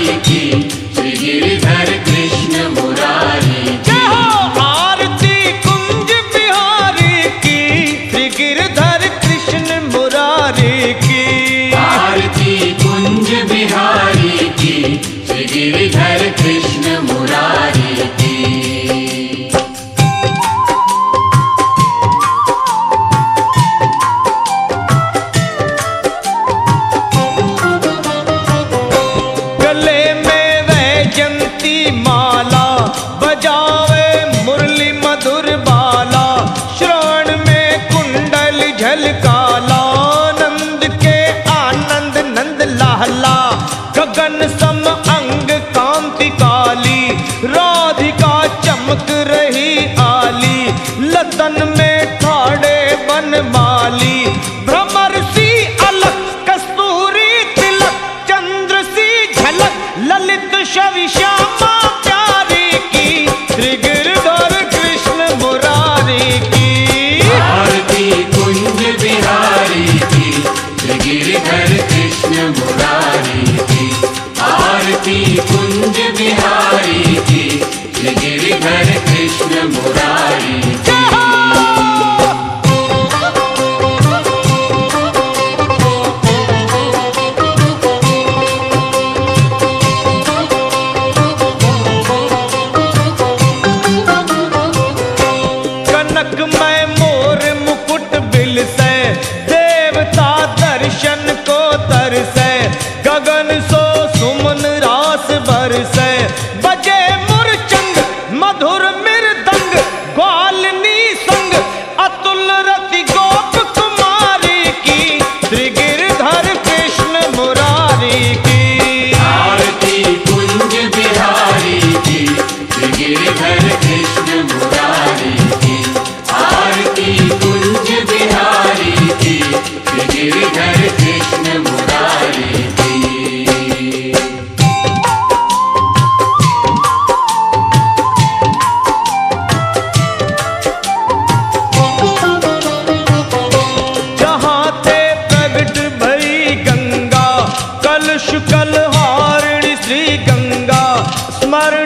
मुरारी की, श्री गिरिधर कृष्ण मुरारी की। आरती कुंज बिहारी की, श्री गिरधर कृष्ण मुरारी की। आरती कुंज बिहारी की, श्री गिरिधर कृष्ण मुरारी की। गले में वैजंती माला, बजावे मुरली मधुर बाला, श्रवण में कुंडल झलकाला, नंद के आनंद नंद लाला, गगन सम अंग कांति काली, राधिका चमक रही आली, लतन में ठाड़े बनमाली, भ्रमर सी अलग कस्तूरी तिलक, चंद्र सी झलक ललित छवि श्यामा प्यारी की, श्री गिरधर कृष्ण मुरारी की। आरती कुंज बिहारी की, श्री गिरिधर कृष्ण मुरारी की। आरती कुंज बिहारी की, श्री गिरिधर कृष्ण मुरारी की। कनक में मोर मुकुट बिल से, देवता दर्शन को तरसे, गगन सो सुमन रास बरसे, बजे मुरचंग मधुर मृदंग, ग्वालिनी संग अतुल रति गोप कुमारी की, श्री गिरधर कृष्ण मुरारी की। आरती कुंज बिहारी की, श्री गिरिधर कृष्ण मुरारी की। आरती कुंज बिहारी की, श्री गिरिधर कृष्ण मुरारी की। जहाँ थे प्रगट भई गंगा, कलश कलहारिणी श्री गंगा, स्मरण